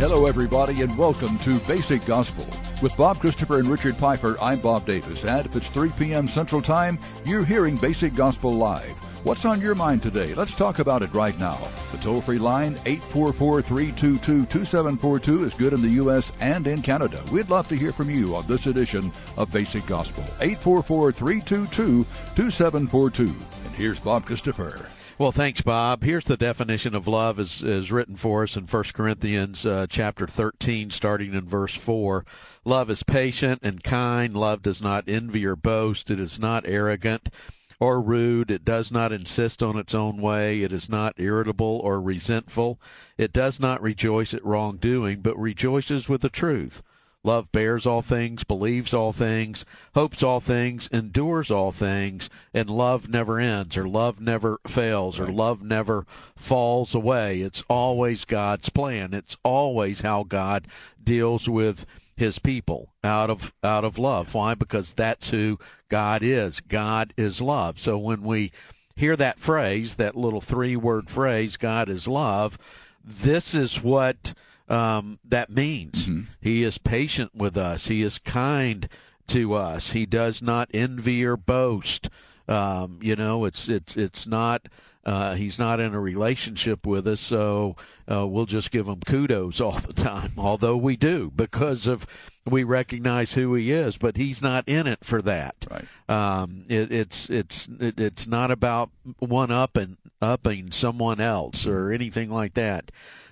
Hello, everybody, and welcome to Basic Gospel. With Bob Christopher and Richard Piper, I'm Bob Davis, and if it's 3 p.m. Central Time, you're hearing Basic Gospel Live. What's on your mind today? Let's talk about it right now. The toll-free line, 844-322-2742, is good in the U.S. and in Canada. We'd love to hear from you on this edition of Basic Gospel, 844-322-2742. And here's Bob Christopher. Well, thanks, Bob. Here's the definition of love as written for us in 1 Corinthians chapter 13, starting in verse 4. Love is patient and kind. Love does not envy or boast. It is not arrogant or rude. It does not insist on its own way. It is not irritable or resentful. It does not rejoice at wrongdoing, but rejoices with the truth. Love bears all things, believes all things, hopes all things, endures all things, and love never ends, or love never fails, or love never falls away. It's always God's plan. It's always how God deals with his people out of love. Why? Because that's who God is. God is love. So when we hear that phrase, that little 3-word phrase, God is love, this is what that means. Mm-hmm. He is patient with us. He is kind to us. He does not envy or boast. It's not. He's not in a relationship with us, so we'll just give him kudos all the time. Although we do, because we recognize who he is, but he's not in it for that. Right. It's not about upping someone else or anything like that.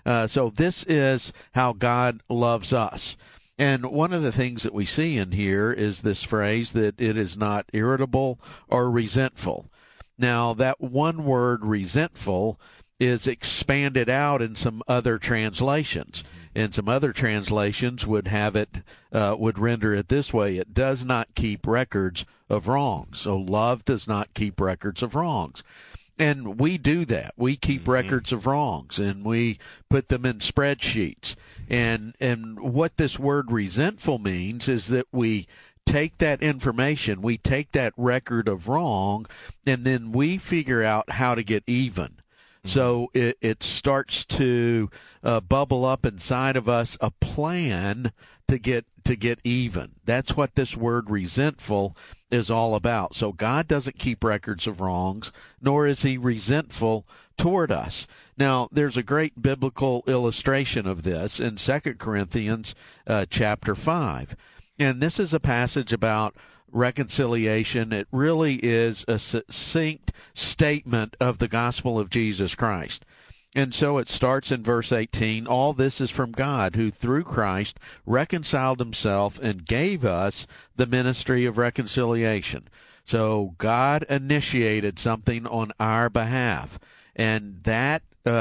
So this is how God loves us. And one of the things that we see in here is this phrase that it is not irritable or resentful. Now, that one word, resentful, is expanded out in some other translations. And some other translations would have it, would render it this way: it does not keep records of wrongs. So love does not keep records of wrongs. And we do that. We keep records of wrongs, and we put them in spreadsheets. And what this word resentful means is that we take that information, we take that record of wrong, and then we figure out how to get even. So it starts to bubble up inside of us a plan to get even. That's what this word resentful is all about. So God doesn't keep records of wrongs, nor is he resentful toward us. Now, there's a great biblical illustration of this in 2 Corinthians chapter 5. And this is a passage about reconciliation. It really is a succinct statement of the gospel of Jesus Christ. And so it starts in verse 18, all this is from God, who through Christ reconciled himself and gave us the ministry of reconciliation. So God initiated something on our behalf, and that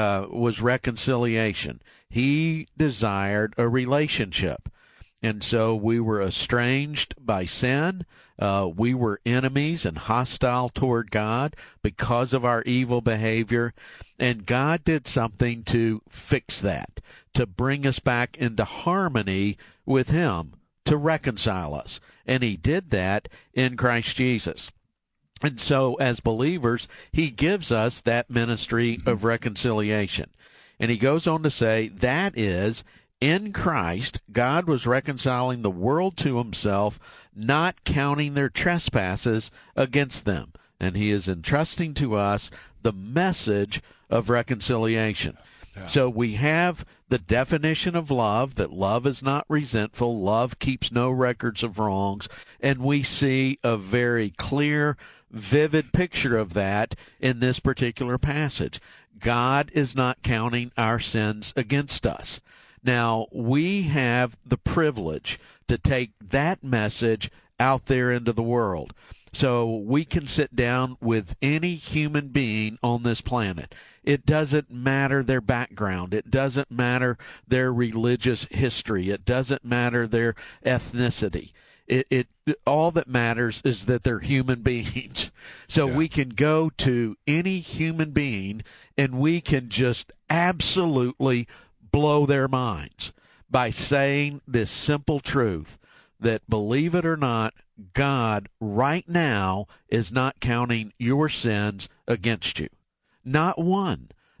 was reconciliation. He desired a relationship. And so we were estranged by sin. We were enemies and hostile toward God because of our evil behavior. And God did something to fix that, to bring us back into harmony with him, to reconcile us. And he did that in Christ Jesus. And so as believers, he gives us that ministry of reconciliation. And he goes on to say, that is, in Christ, God was reconciling the world to himself, not counting their trespasses against them. And he is entrusting to us the message of reconciliation. Yeah. So we have the definition of love, that love is not resentful, love keeps no records of wrongs, and we see a very clear, vivid picture of that in this particular passage. God is not counting our sins against us. Now, we have the privilege to take that message out there into the world. So we can sit down with any human being on this planet. It doesn't matter their background. It doesn't matter their religious history. It doesn't matter their ethnicity. It all that matters is that they're human beings. So we can go to any human being and we can just absolutely blow their minds by saying this simple truth that, believe it or not, God right now is not counting your sins against you. Not one.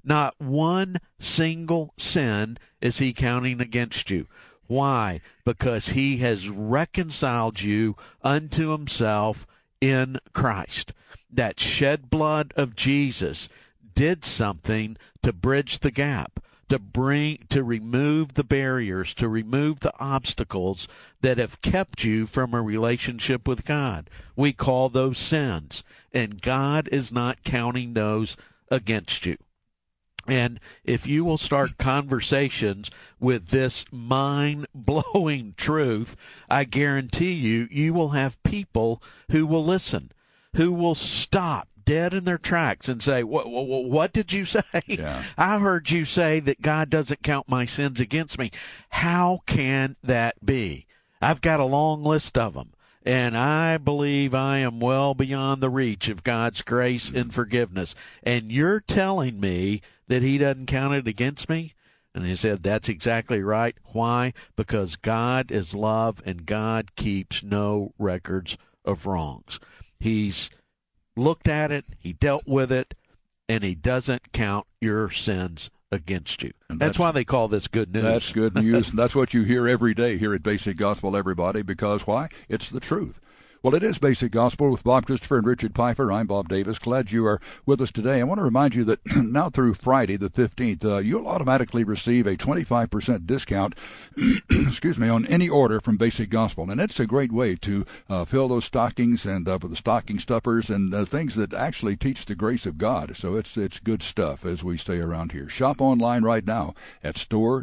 Not one single sin is he counting against you. Why? Because he has reconciled you unto himself in Christ. That shed blood of Jesus did something to bridge the gap, to remove the barriers, to remove the obstacles that have kept you from a relationship with God. We call those sins, and God is not counting those against you. And if you will start conversations with this mind-blowing truth, I guarantee you will have people who will listen, who will stop dead in their tracks and say, what did you say? Yeah. I heard you say that God doesn't count my sins against me. How can that be? I've got a long list of them, and I believe I am well beyond the reach of God's grace and forgiveness. And you're telling me that he doesn't count it against me? And he said, that's exactly right. Why? Because God is love, and God keeps no records of wrongs. He's looked at it, he dealt with it, and he doesn't count your sins against you. That's why they call this good news. That's good news, and that's what you hear every day here at Basic Gospel, everybody, because why? It's the truth. Well, it is Basic Gospel with Bob Christopher and Richard Piper. I'm Bob Davis. Glad you are with us today. I want to remind you that now through Friday the 15th, you'll automatically receive a 25% discount excuse me, on any order from Basic Gospel. And it's a great way to fill those stockings and for the stocking stuffers and things that actually teach the grace of God. So it's good stuff, as we say around here. Shop online right now at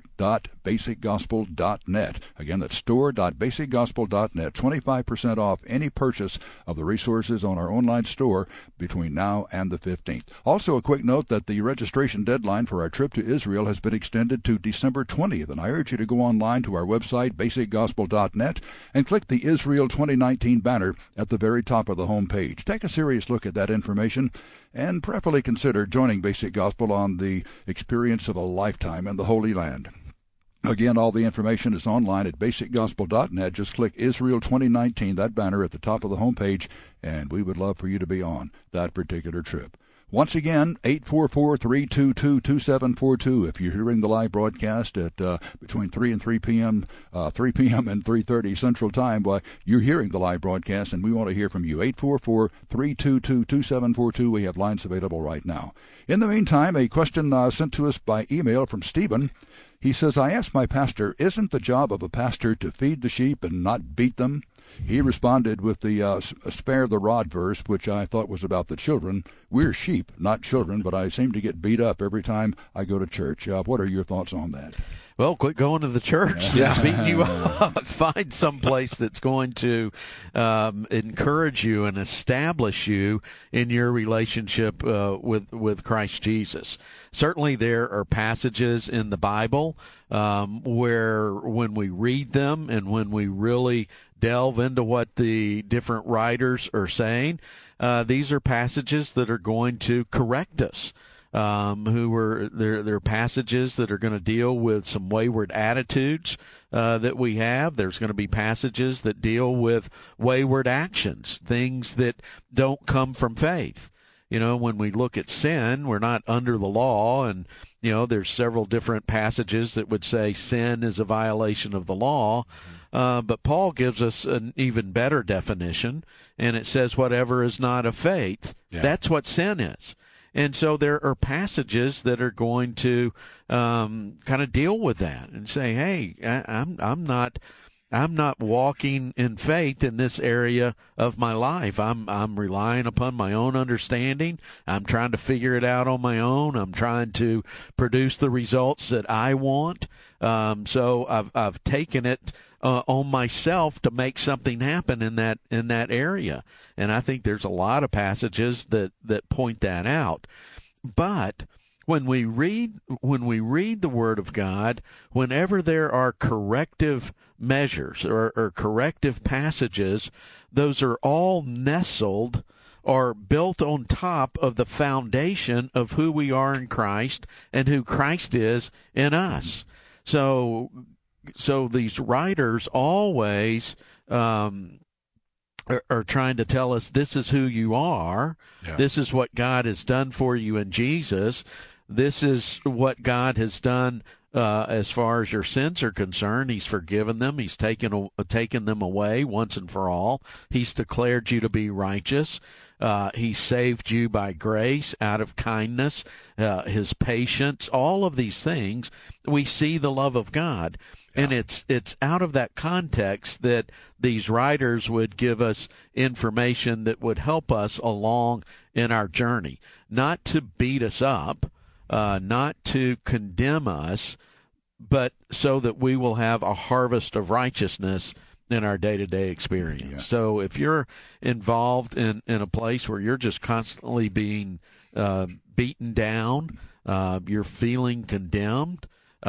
store.basicgospel.net. Again, that's store.basicgospel.net. 25% off any purchase of the resources on our online store between now and the 15th. Also, a quick note that the registration deadline for our trip to Israel has been extended to December 20th, and I urge you to go online to our website, basicgospel.net, and click the Israel 2019 banner at the very top of the home page. Take a serious look at that information and prayerfully consider joining Basic Gospel on the experience of a lifetime in the Holy Land. Again, all the information is online at basicgospel.net. Just click Israel 2019, that banner at the top of the homepage, and we would love for you to be on that particular trip. Once again, 844-322-2742. If you're hearing the live broadcast at between 3 and 3 p.m., 3 p.m. and 3:30 Central Time, well, you're hearing the live broadcast, and we want to hear from you. 844-322-2742. We have lines available right now. In the meantime, a question sent to us by email from Stephen. He says, I asked my pastor, isn't the job of a pastor to feed the sheep and not beat them? He responded with the spare the rod verse, which I thought was about the children. We're sheep, not children, but I seem to get beat up every time I go to church. What are your thoughts on that? Well, quit going to the church that's beating you up. Find some place that's going to encourage you and establish you in your relationship with Christ Jesus. Certainly there are passages in the Bible where when we read them and when we really delve into what the different writers are saying, these are passages that are going to correct us. There are passages that are going to deal with some wayward attitudes that we have. There's going to be passages that deal with wayward actions, things that don't come from faith. You know, when we look at sin, we're not under the law, and, you know, there's several different passages that would say sin is a violation of the law. But Paul gives us an even better definition, and it says whatever is not of faith, that's what sin is. And so there are passages that are going to kind of deal with that and say, hey, I'm not walking in faith in this area of my life. I'm relying upon my own understanding. I'm trying to figure it out on my own. I'm trying to produce the results that I want. So I've taken it on myself to make something happen in that area. And I think there's a lot of passages that point that out. But when we read the Word of God, whenever there are corrective measures or corrective passages, those are all nestled or built on top of the foundation of who we are in Christ and who Christ is in us. So these writers always are trying to tell us this is who you are. Yeah. This is what God has done for you in Jesus. this is what God has done as far as your sins are concerned. He's forgiven them. He's taken them away once and for all. He's declared you to be righteous. He saved you by grace, out of kindness, his patience, all of these things. We see the love of God. Yeah. And it's out of that context that these writers would give us information that would help us along in our journey, not to beat us up, not to condemn us, but so that we will have a harvest of righteousness in our day-to-day experience. Yeah. So if you're involved in a place where you're just constantly being beaten down, you're feeling condemned,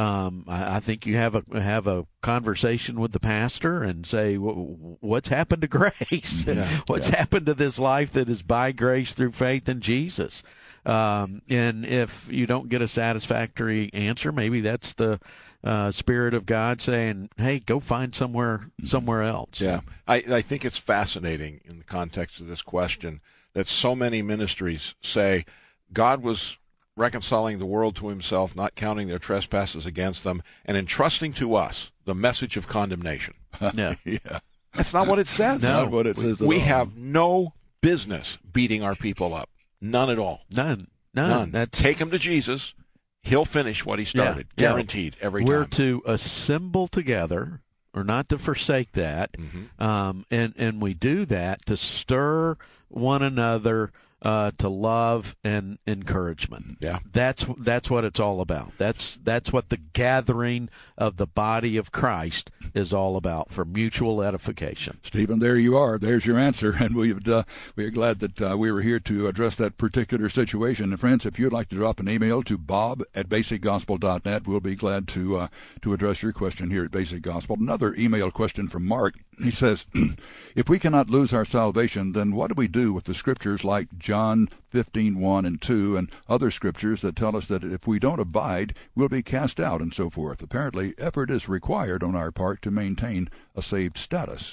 I think you have a conversation with the pastor and say, what's happened to grace? Yeah. What's happened to this life that is by grace through faith in Jesus? And if you don't get a satisfactory answer, maybe that's the Spirit of God saying, hey, go find somewhere else. Yeah, I think it's fascinating in the context of this question that so many ministries say God was reconciling the world to himself, not counting their trespasses against them, and entrusting to us the message of condemnation. Yeah. That's not what it says. No, not what it says at we all. have no business beating our people up. None at all. None. Take them to Jesus. He'll finish what he started. Yeah. Guaranteed every We're time. to assemble together, or not to forsake that, and we do that to stir one another to love and encouragement. Yeah, that's what it's all about. That's what the gathering of the body of Christ is all about, for mutual edification. Stephen, there you are. There's your answer, and we're glad that we were here to address that particular situation. And friends, if you'd like to drop an email to bob@basicgospel.net, we'll be glad to address your question here at Basic Gospel. Another email question from Mark. He says, if we cannot lose our salvation, then what do we do with the scriptures like John 15:1 and 2 and other scriptures that tell us that if we don't abide, we'll be cast out and so forth? Apparently, effort is required on our part to maintain a saved status.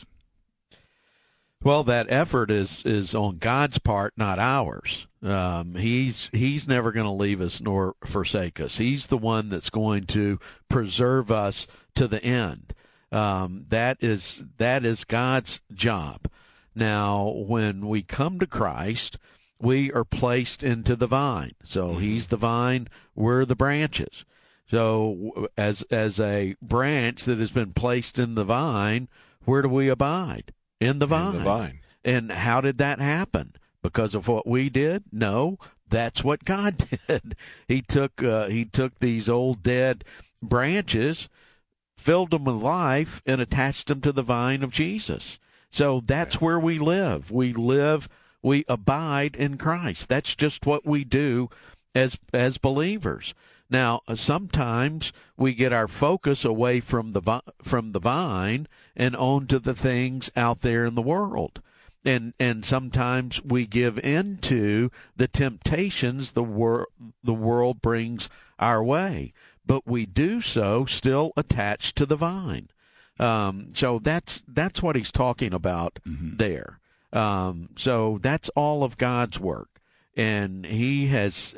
Well, that effort is on God's part, not ours. He's never going to leave us nor forsake us. He's the one that's going to preserve us to the end. That is God's job. Now, when we come to Christ, we are placed into the vine. So he's the vine, we're the branches. So as a branch that has been placed in the vine, where do we abide? In the vine. In the vine. And how did that happen? Because of what we did? No, that's what God did. He took these old dead branches, filled them with life, and attached them to the vine of Jesus. So that's where we live. We abide in Christ. That's just what we do as believers. Now, sometimes we get our focus away from the vine and onto the things out there in the world. And sometimes we give in to the temptations the world brings our way. But we do so still attached to the vine. So that's what he's talking about there. So that's all of God's work, and he has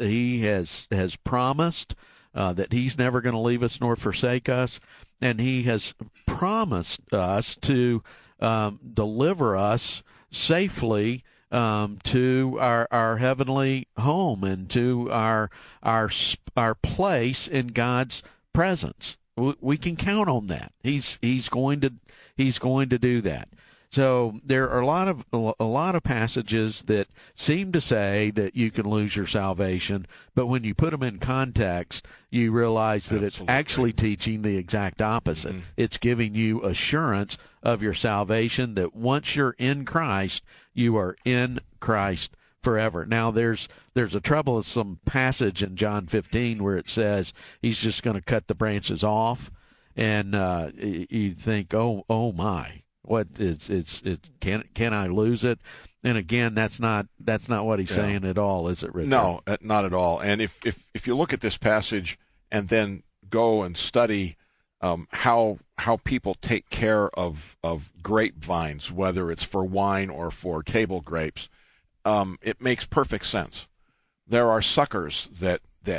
promised that he's never going to leave us nor forsake us, and he has promised us to deliver us safely to our heavenly home and to our place in God's presence. We can count on that. He's going to do that. So there are a lot of passages that seem to say that you can lose your salvation, but when you put them in context, you realize that it's actually teaching the exact opposite. It's giving you assurance of your salvation, that once you're in Christ, you are in Christ forever. Now, there's a troublesome passage in John 15 where it says he's just going to cut the branches off, and you think, oh my. What can I lose it? And again, that's not what he's saying at all, is it, Richard? No, not at all. And if you look at this passage and then go and study how people take care of grapevines, whether it's for wine or for table grapes, it makes perfect sense. There are suckers that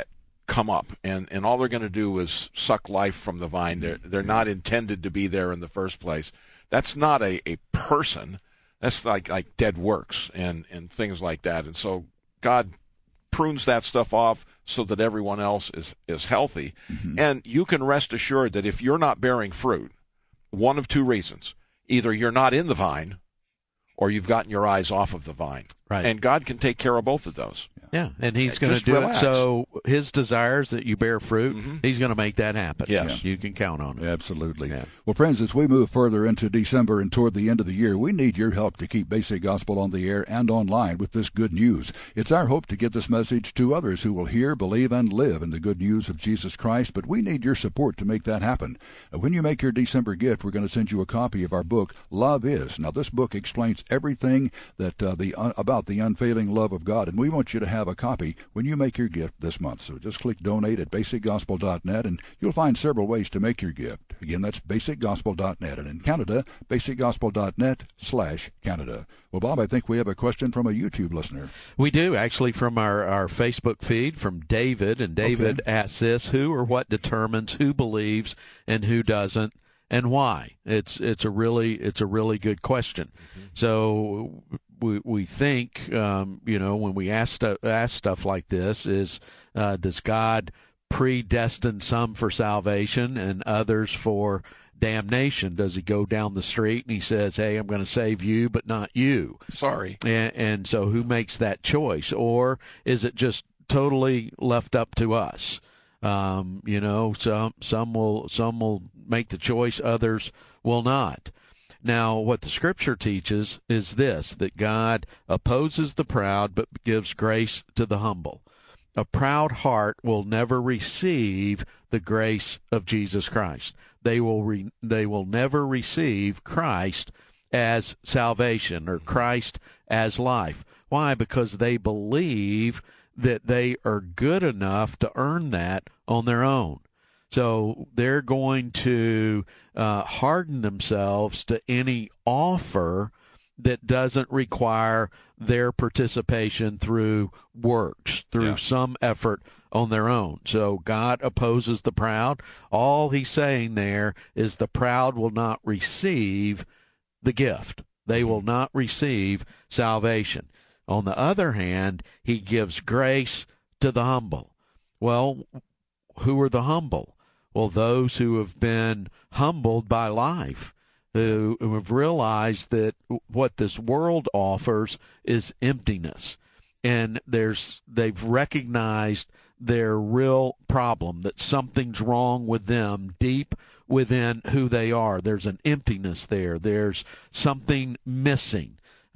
come up, and all they're going to do is suck life from the vine. They're not intended to be there in the first place. That's not a person. That's like dead works and things like that. And so God prunes that stuff off so that everyone else is healthy. Mm-hmm. And you can rest assured that if you're not bearing fruit, one of two reasons: either you're not in the vine, or you've gotten your eyes off of the vine. Right. And God can take care of both of those. Yeah, and he's going to do relax. it. So his desires that you bear fruit, mm-hmm. he's going to make that happen. Yes. You can count on it. Absolutely. Yeah. Well, friends, as we move further into December and toward the end of the year, we need your help to keep Basic Gospel on the air and online with this good news. It's our hope to get this message to others who will hear, believe, and live in the good news of Jesus Christ, but we need your support to make that happen. When you make your December gift, we're going to send you a copy of our book, Love Is. Now, this book explains everything that about the unfailing love of God, and we want you to have a copy when you make your gift this month. So just click donate at basicgospel.net, and you'll find several ways to make your gift. Again, that's basicgospel.net, and in Canada, basicgospel.net/Canada. Well, Bob, I think we have a question from a YouTube listener. We do, actually, from our Facebook feed from David, and David asks this: who or what determines who believes and who doesn't, and why? It's a really good question. Mm-hmm. So we think, when we ask stuff like this, is does God predestine some for salvation and others for damnation? Does he go down the street and he says, hey, I'm going to save you, but not you? Sorry. And so who makes that choice? Or is it just totally left up to us? Some will make the choice, others will not. Now, what the Scripture teaches is this: that God opposes the proud but gives grace to the humble. A proud heart will never receive the grace of Jesus Christ. They will never receive Christ as salvation or Christ as life. Why? Because they believe that they are good enough to earn that on their own. So they're going to harden themselves to any offer that doesn't require their participation through works, through some effort on their own. So God opposes the proud. All he's saying there is the proud will not receive the gift. They will not receive salvation. On the other hand, he gives grace to the humble. Well, who are the humble? Well, those who have been humbled by life, who have realized that what this world offers is emptiness. And they've recognized their real problem, that something's wrong with them deep within who they are. There's an emptiness there. There's something missing.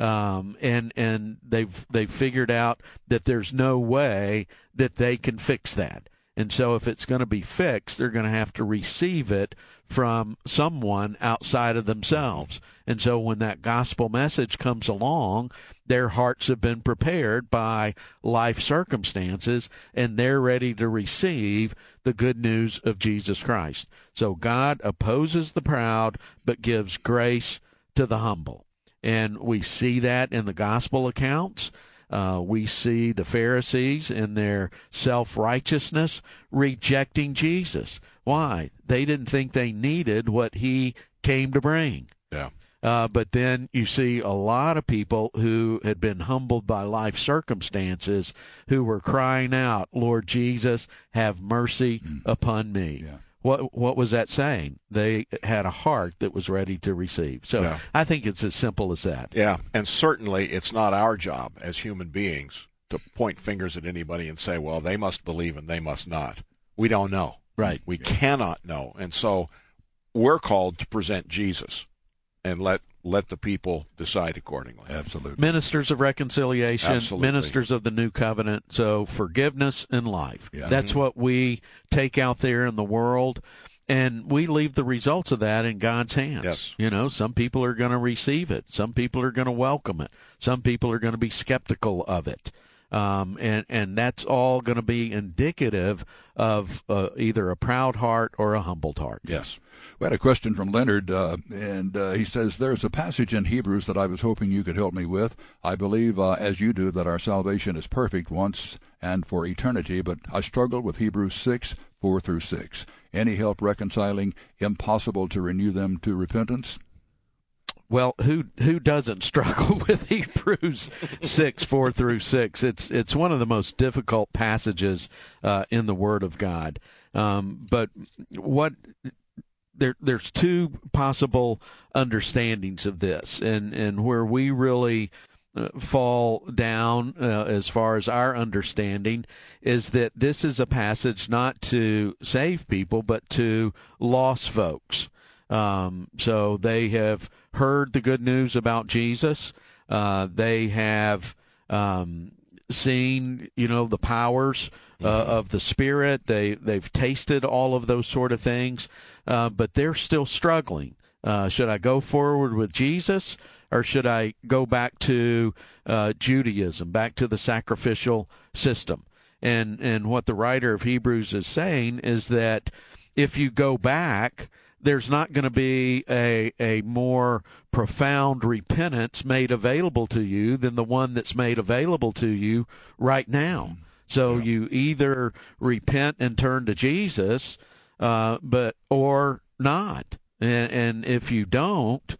And they've figured out that there's no way that they can fix that. And so if it's going to be fixed, they're going to have to receive it from someone outside of themselves. And so when that gospel message comes along, their hearts have been prepared by life circumstances, and they're ready to receive the good news of Jesus Christ. So God opposes the proud, but gives grace to the humble. And we see that in the gospel accounts. We see the Pharisees in their self-righteousness rejecting Jesus. Why? They didn't think they needed what he came to bring. Yeah. But then you see a lot of people who had been humbled by life circumstances who were crying out, Lord Jesus, have mercy upon me. Yeah. What was that saying? They had a heart that was ready to receive. So I think it's as simple as that. Yeah, and certainly it's not our job as human beings to point fingers at anybody and say, well, they must believe and they must not. We don't know. Right. We cannot know. And so we're called to present Jesus and let the people decide accordingly. Absolutely. Ministers of reconciliation, Absolutely. Ministers of the new covenant. So forgiveness and life. Yeah. That's what we take out there in the world, and we leave the results of that in God's hands. Yes. Some people are going to receive it. Some people are going to welcome it. Some people are going to be skeptical of it. And that's all going to be indicative of either a proud heart or a humbled heart. Yes. We had a question from Leonard, and he says, there's a passage in Hebrews that I was hoping you could help me with. I believe, as you do, that our salvation is perfect once and for eternity, but I struggle with Hebrews 6, 4 through 6. Any help reconciling impossible to renew them to repentance? Well, who doesn't struggle with Hebrews 6, 4 through 6? It's one of the most difficult passages in the Word of God. But there's two possible understandings of this, and where we really fall down as far as our understanding is that this is a passage not to save people, but to lost folks. So they have heard the good news about Jesus. They have seen, the powers of the Spirit. They've tasted all of those sort of things, but they're still struggling. Should I go forward with Jesus, or should I go back to Judaism, back to the sacrificial system? And what the writer of Hebrews is saying is that if you go back, there's not going to be a more profound repentance made available to you than the one that's made available to you right now. So you either repent and turn to Jesus, or not. And if you don't,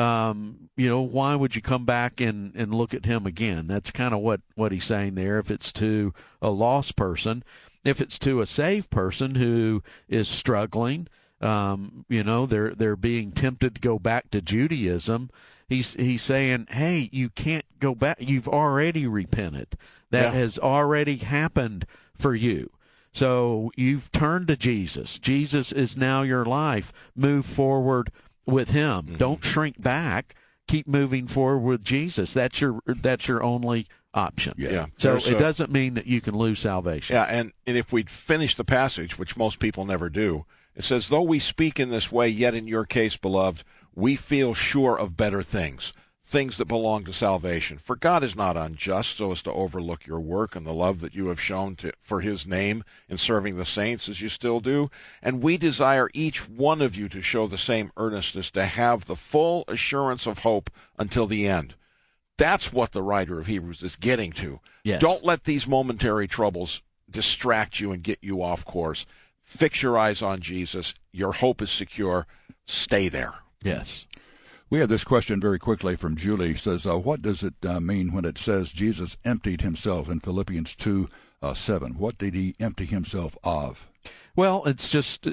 why would you come back and look at him again? That's kind of what he's saying there. If it's to a lost person, if it's to a saved person who is struggling, they're being tempted to go back to Judaism. He's saying, hey, you can't go back. You've already repented. That has already happened for you. So you've turned to Jesus. Jesus is now your life. Move forward with him. Mm-hmm. Don't shrink back. Keep moving forward with Jesus. That's your only option. Yeah. So it doesn't mean that you can lose salvation. Yeah, and if we'd finish the passage, which most people never do, it says, though we speak in this way, yet in your case, beloved, we feel sure of better things that belong to salvation. For God is not unjust so as to overlook your work and the love that you have shown for his name in serving the saints as you still do. And we desire each one of you to show the same earnestness, to have the full assurance of hope until the end. That's what the writer of Hebrews is getting to. Yes. Don't let these momentary troubles distract you and get you off course. Fix your eyes on Jesus. Your hope is secure. Stay there. Yes. We have this question very quickly from Julie. It says, what does it mean when it says Jesus emptied himself in Philippians 2:7? What did he empty himself of? Well, it's just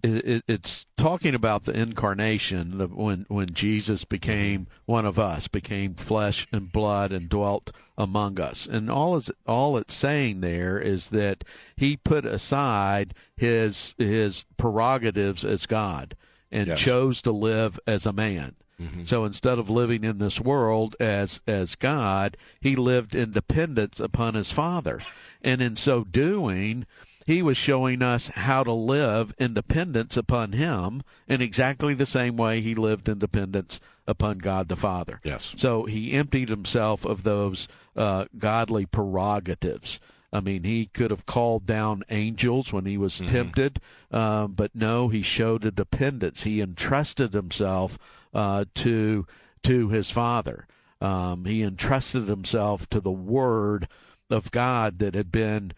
it's talking about the incarnation, when Jesus became one of us, became flesh and blood and dwelt among us. And all it's saying there is that he put aside his prerogatives as God and chose to live as a man. Mm-hmm. So instead of living in this world as God, he lived in dependence upon his Father. And in so doing, he was showing us how to live in dependence upon him in exactly the same way he lived in dependence upon God the Father. Yes. So he emptied himself of those godly prerogatives. I mean, he could have called down angels when he was tempted, but no, he showed a dependence. He entrusted himself to his Father. He entrusted himself to the Word of God that had been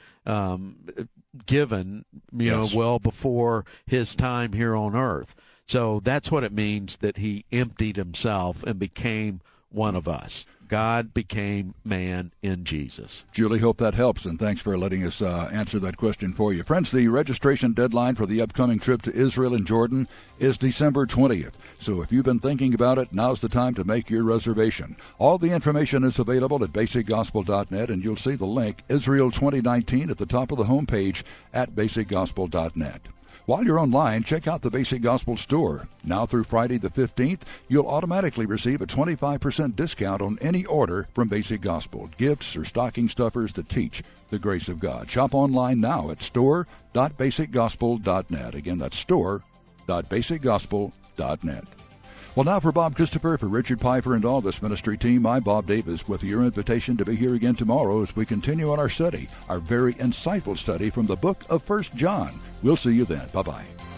given, well before his time here on earth. So that's what it means that he emptied himself and became one of us. God became man in Jesus. Julie, hope that helps, and thanks for letting us answer that question for you. Friends, the registration deadline for the upcoming trip to Israel and Jordan is December 20th. So if you've been thinking about it, now's the time to make your reservation. All the information is available at basicgospel.net, and you'll see the link, Israel 2019, at the top of the homepage at basicgospel.net. While you're online, check out the Basic Gospel store. Now through Friday the 15th, you'll automatically receive a 25% discount on any order from Basic Gospel, gifts or stocking stuffers that teach the grace of God. Shop online now at store.basicgospel.net. Again, that's store.basicgospel.net. Well, now for Bob Christopher, for Richard Piper, and all this ministry team, I'm Bob Davis with your invitation to be here again tomorrow as we continue on our study, our very insightful study from the book of 1 John. We'll see you then. Bye-bye.